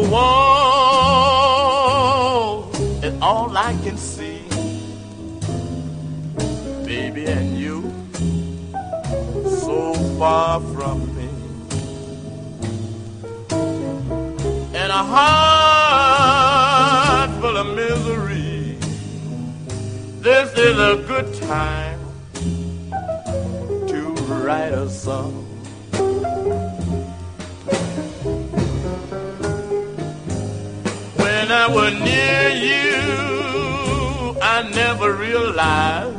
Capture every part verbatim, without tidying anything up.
wall is all I can see. Baby, and you, so far from me. And a heart full of misery. This is a good time to write a song. When I was near you, I never realized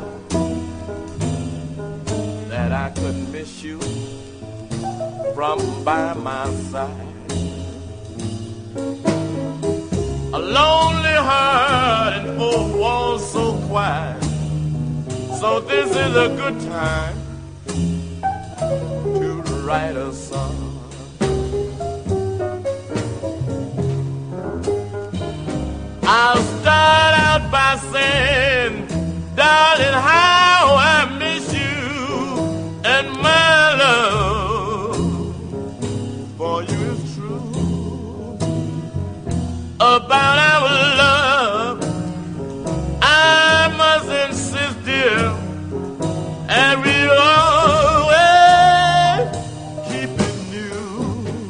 that I could miss you from by my side. A lonely heart and four walls so quiet. So this is a good time to write a song. I'll start out by saying, darling, how I miss you, and my love for you is true. About our love, I must insist, dear, and we always keep it new.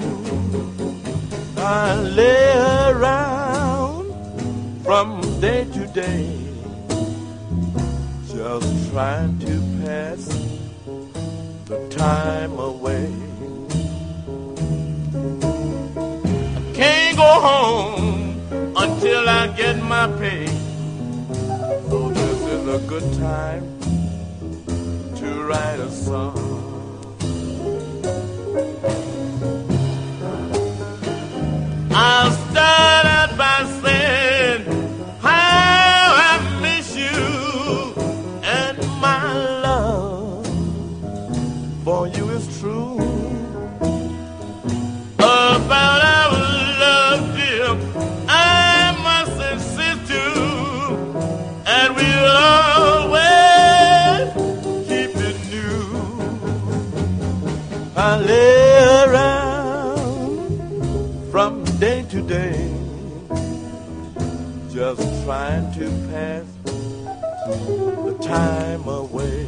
I lay around from day to day, just trying to pass the time away. I can't go home until I get my pay, so this is a good time to write a song. I'll start out by saying how I miss you, and my love for you is true. About our love, dear, I must insist to, and we'll always keep it new. I lay around from day to day, just trying to pass the time away.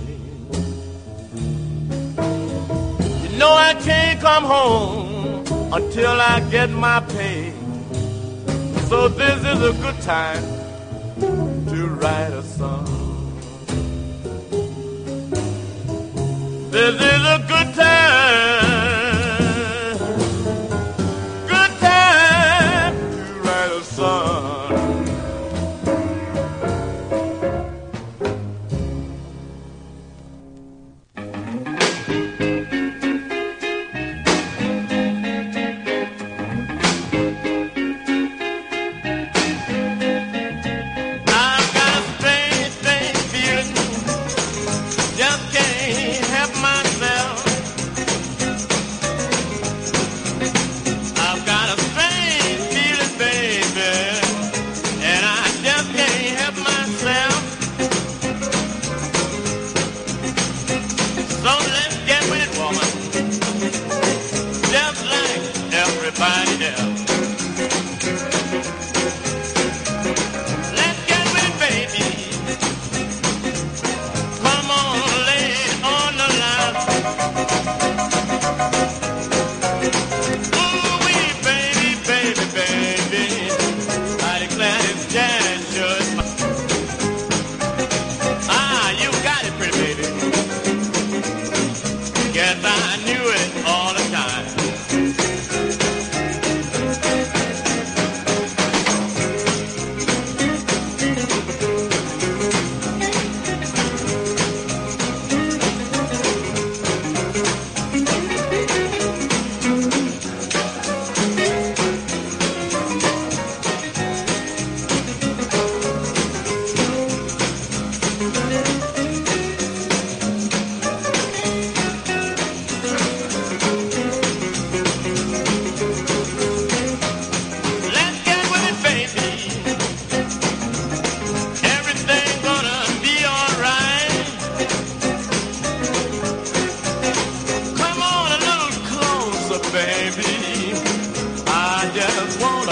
You know I can't come home until I get my pay, so this is a good time to write a song. This is a good time, good time to write a song.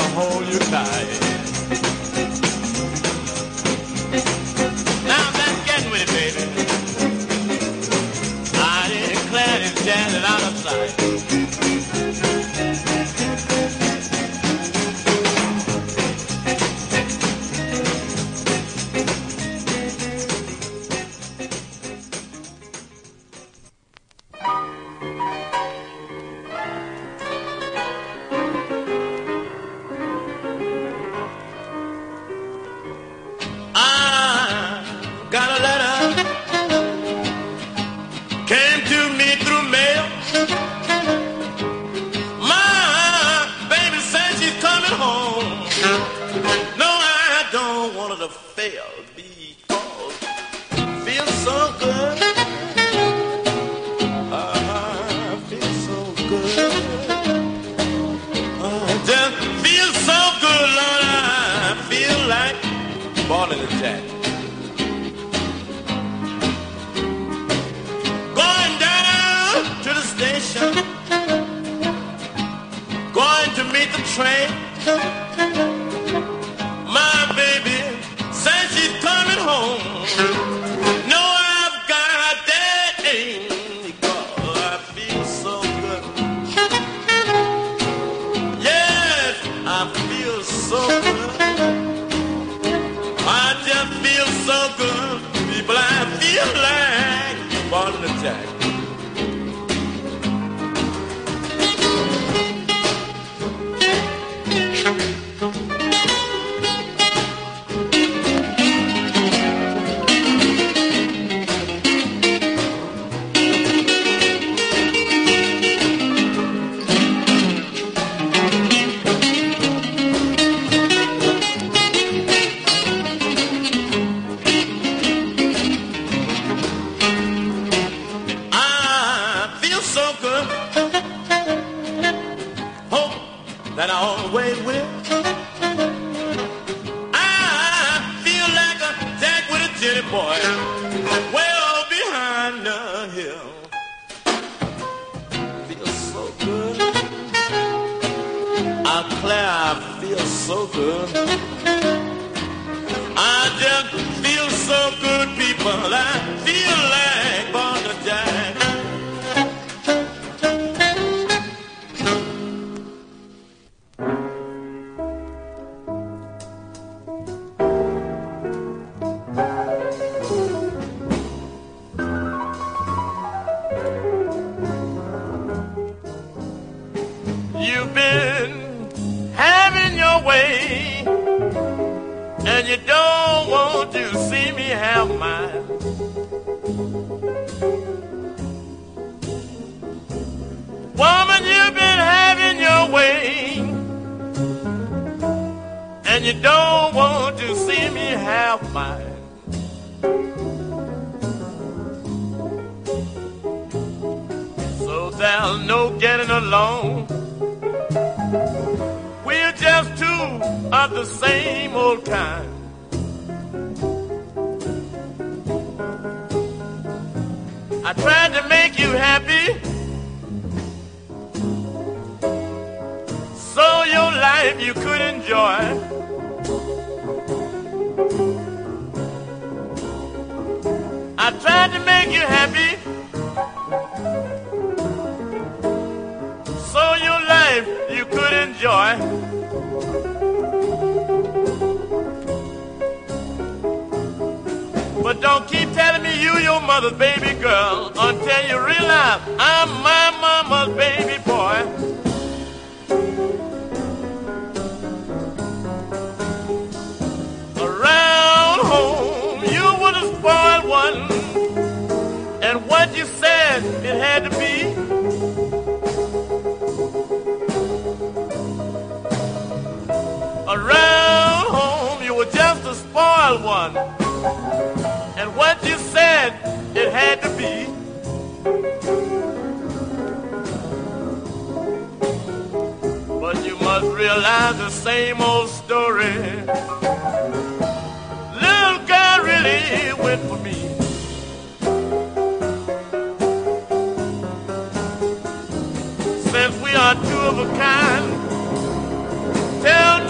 hold you tight. Now that's getting with it, baby. I declare it's jazzing out of sight. But don't keep telling me you your mother's baby girl until you realize I'm my mama's baby boy. Around home you were the spoiled one, and what you said it had to be. Around home you were just a spoiled one, and what you said, it had to be. But you must realize the same old story. Little girl really went for me. Since we are two of a kind, tell me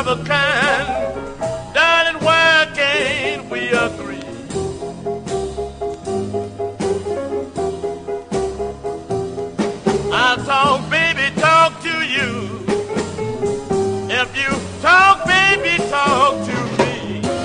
of a kind. Darling, why can't we agree? I'll talk, baby, talk to you. If you talk, baby, talk to me.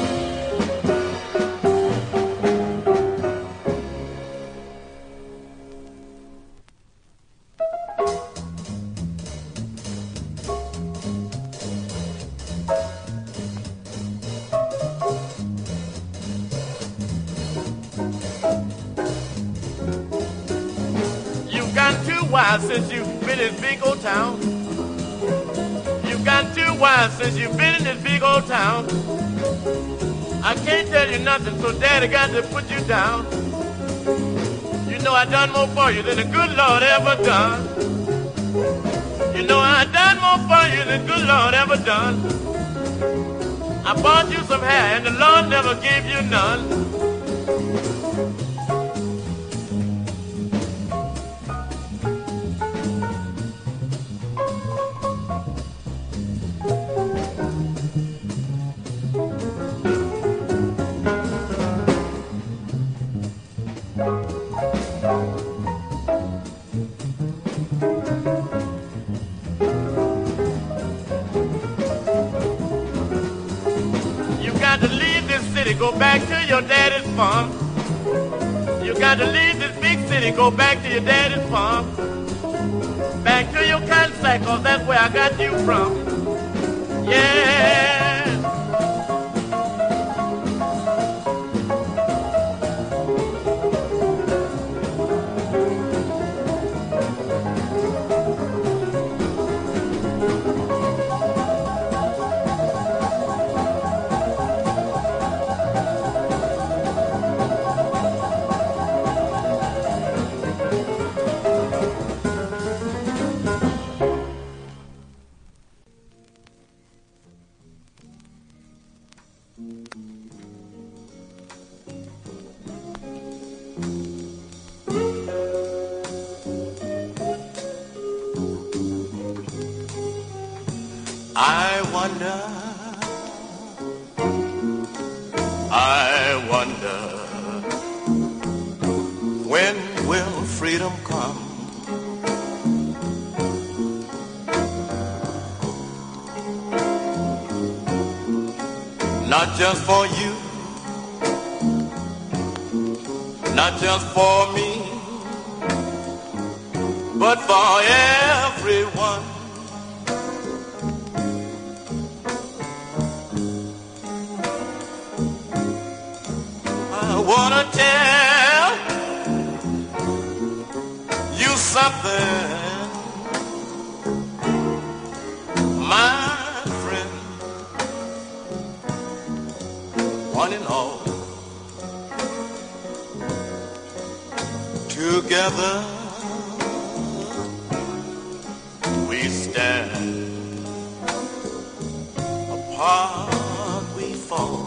You've got two wives since you've been in big old town. You've got two wives since you've been in this big old town. I can't tell you nothing, so daddy got to put you down. You know I done more for you than the good Lord ever done. You know I done more for you than the good Lord ever done. I bought you some hair and the Lord never gave you none. Go back to your daddy's farm. You got to leave this big city, go back to your daddy's farm. Back to your cotton sack, cause that's where I got you from. Yeah. I wonder, I wonder, when will freedom come? Not just for you, not just for me, but for everyone. I wanna tell you something, my friend, one and all. Together we stand, apart we fall.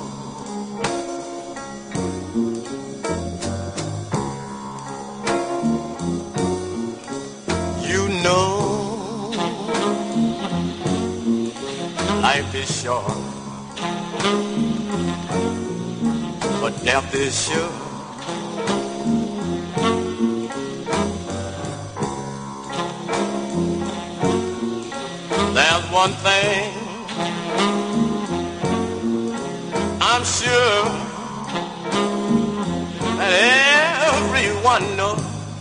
Life is short, but death is sure. There's one thing I'm sure that everyone knows.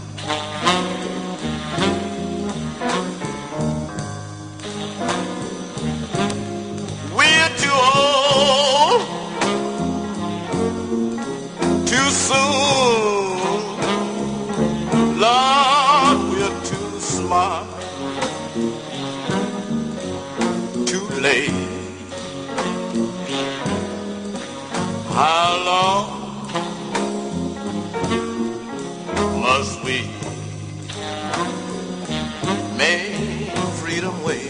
How long must we make freedom wait?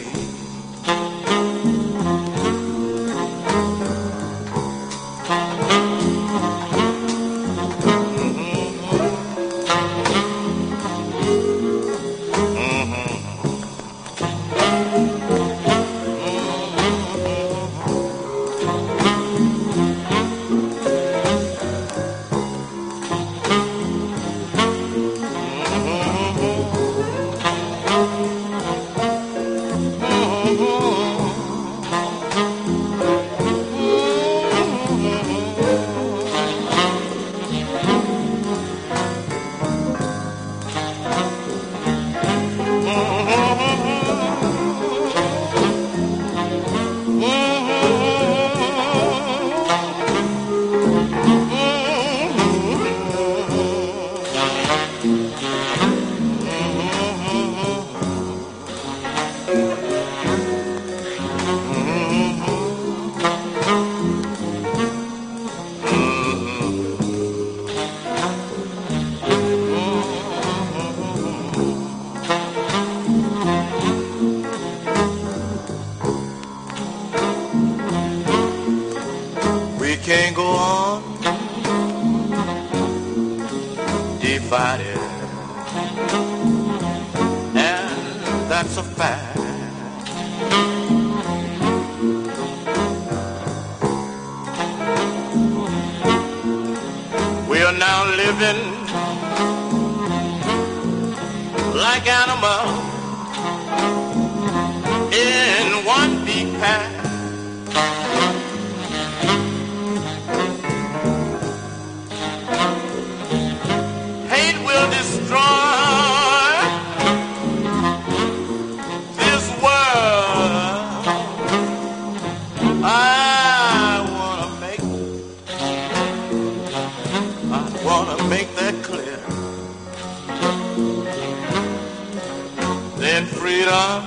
fight it, and that's a fact. We are now living like animals in one big pack. Hate will destroy this world. I wanna make, I wanna make that clear. Then freedom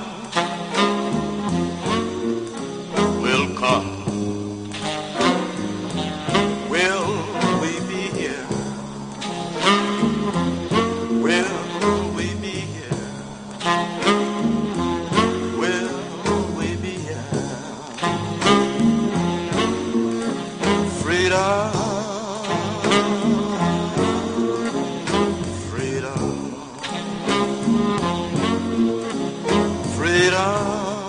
will come. Will we be here? Will we be here? Will we be here? Freedom, freedom, freedom.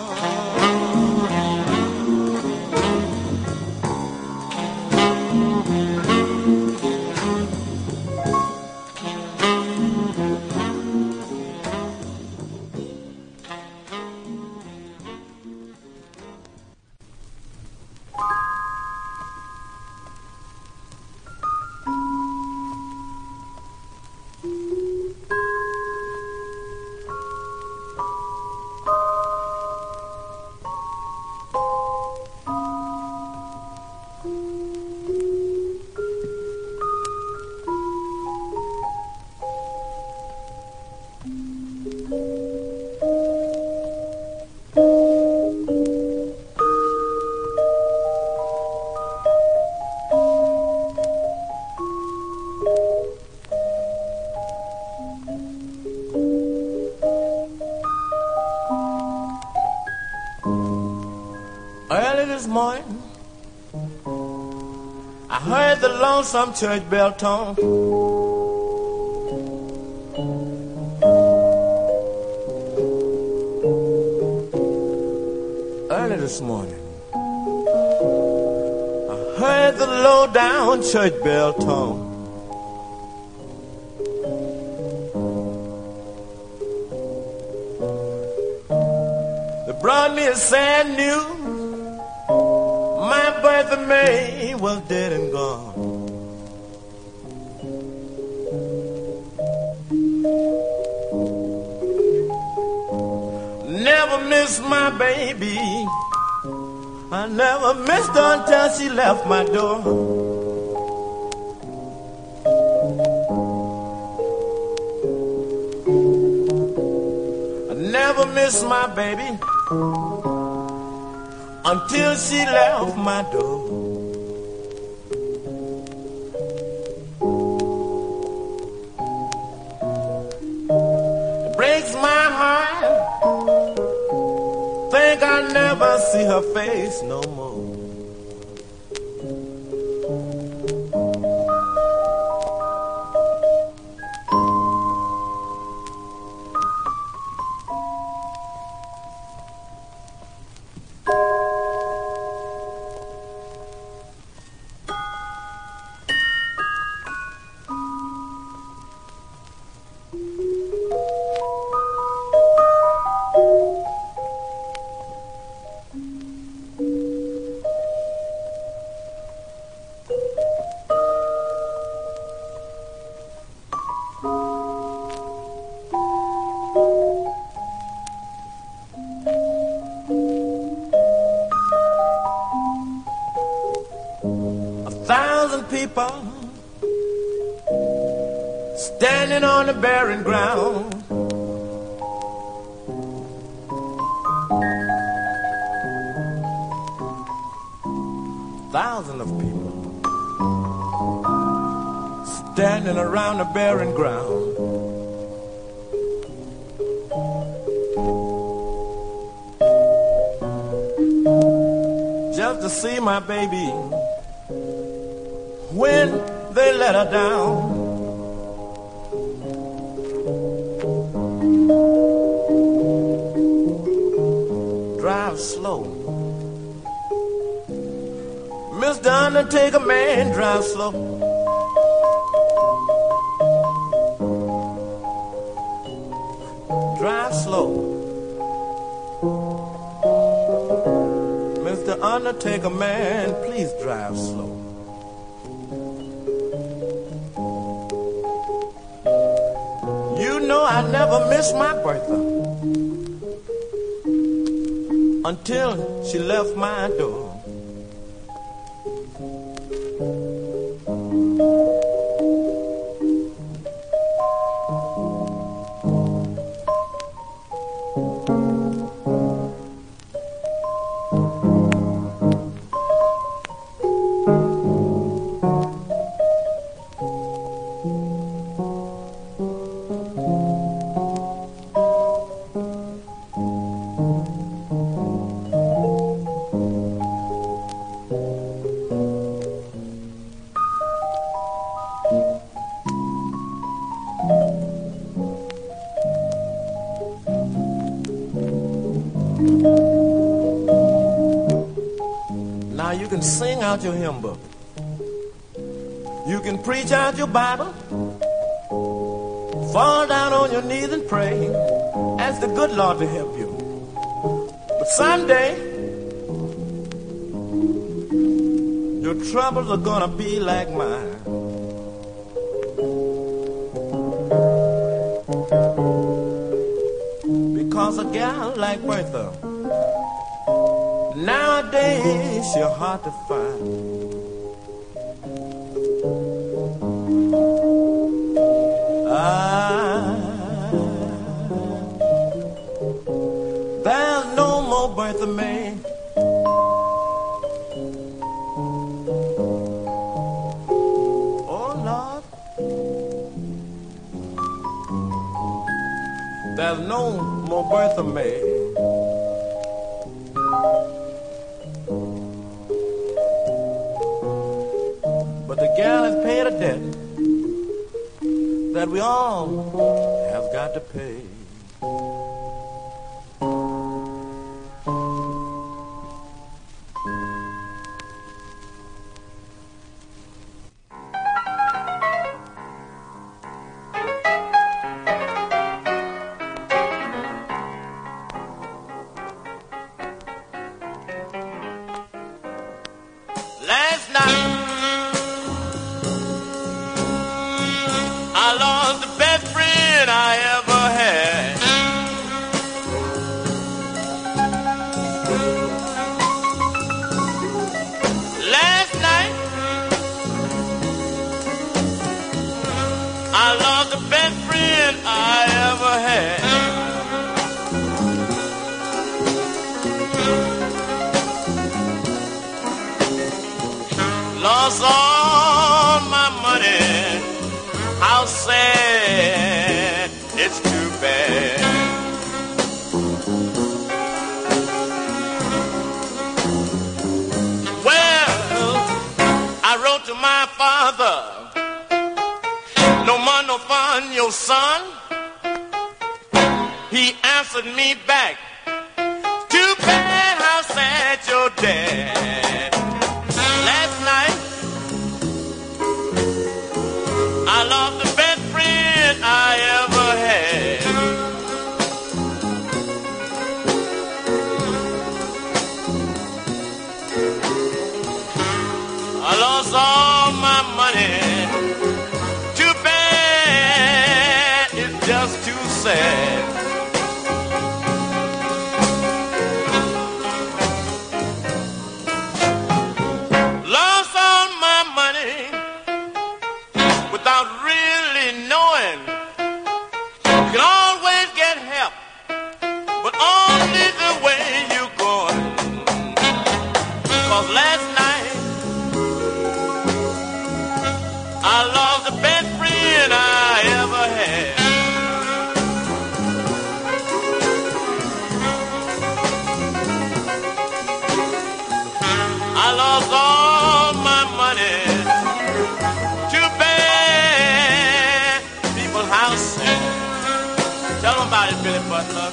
Early this morning, I heard the lonesome church bell tone. Early this morning, I heard the low down church bell tone. They brought me a sad news. My Bertha May was dead and gone. Never missed my baby. I never missed her until she left my door. I never missed my baby until she left my door. It breaks my heart, think I'll never see her face no more. Thousand people standing on the barren ground. Thousands of people standing around the barren ground. Just to see my baby when they let her down. Mister Undertaker man, drive slow. Drive slow. Mister Undertaker man, please drive slow. You know I never miss my Bertha until she left my door. Now you can sing out your hymn book. You can preach out your Bible. Fall down on your knees and pray. Ask the good Lord to help you. But someday, your troubles are gonna be like mine. Because a gal like Bertha, nowadays you're hard to find. Ah, there's no more Bertha May. Oh Lord, there's no more Bertha May. But the gal has paid a debt that we all have got to pay. Last night I lost the best friend I ever had. Last night I lost the best friend I ever had. Lost all my money. How sad, it's too bad. Well, I wrote to my father, no more, no fun, your son. He answered me back, too bad, how sad your dad. Last night I lost the best friend I ever had. I lost all my money. Too bad, it's just too sad. Lost all my money without really knowing. You can always get help, but only the way you're going. Cause last night I lost the best friend I ever had. I lost all my money. Too bad, people, how sad. Tell them about it, Billy Butler.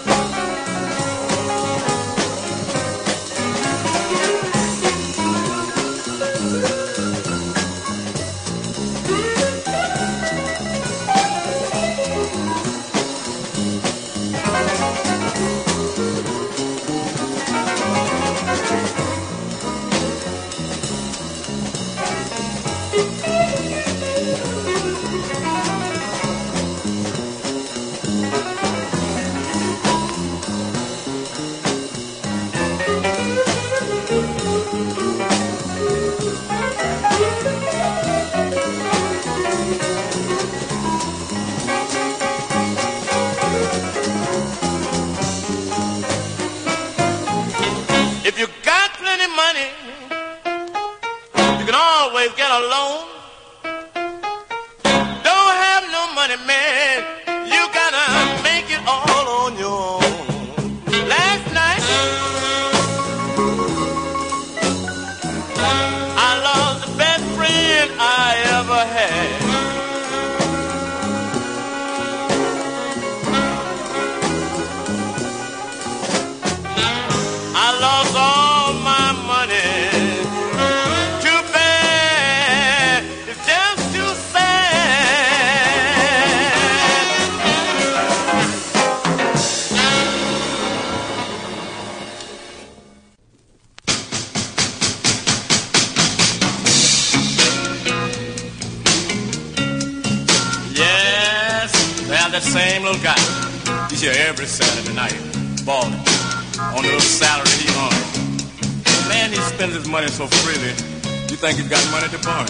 that same little guy. He's here every Saturday night, balling on the little salary he earns. Man, he spends his money so freely, you think he's got money to burn.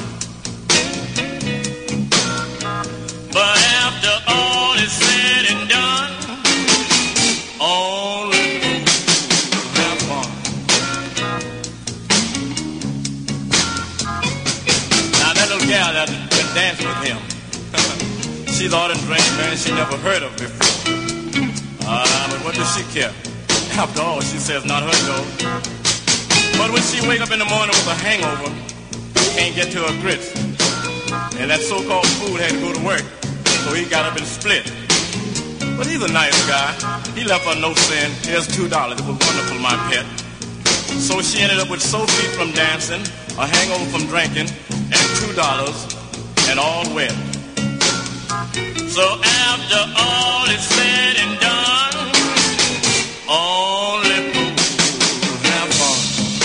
But after all is said and done, only fools have fun. Now that little gal that been dancing with him, she's all in drink, man, she never heard of before. Ah, uh, but what does she care? After all, she says not her dough. But when she wake up in the morning with a hangover, can't get to her grits, and that so-called fool had to go to work, so he got up and split. But he's a nice guy. He left her a note saying, here's two dollars. It was wonderful, my pet. So she ended up with sore feet from dancing, a hangover from drinking, and two dollars, and all wet. So after all is said and done, only fools have fun.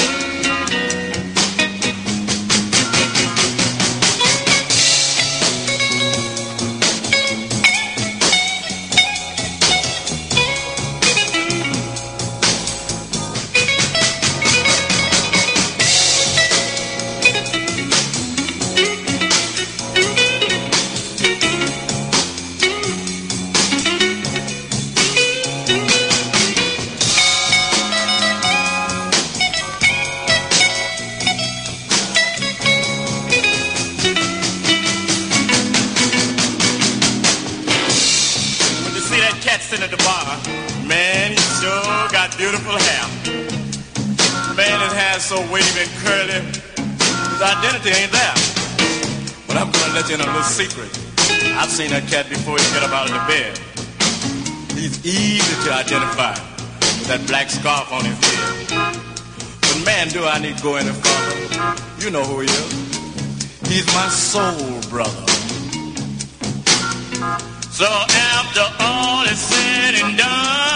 Sitting at the bar, man, he sure got beautiful hair. Man, his hair's so wavy and curly, his identity ain't there. But I'm gonna let you in a little secret. I've seen that cat before he get up out of the bed. He's easy to identify with that black scarf on his head. But man, do I need to go any further? You know who he is. He's my soul brother. So after all is said and done,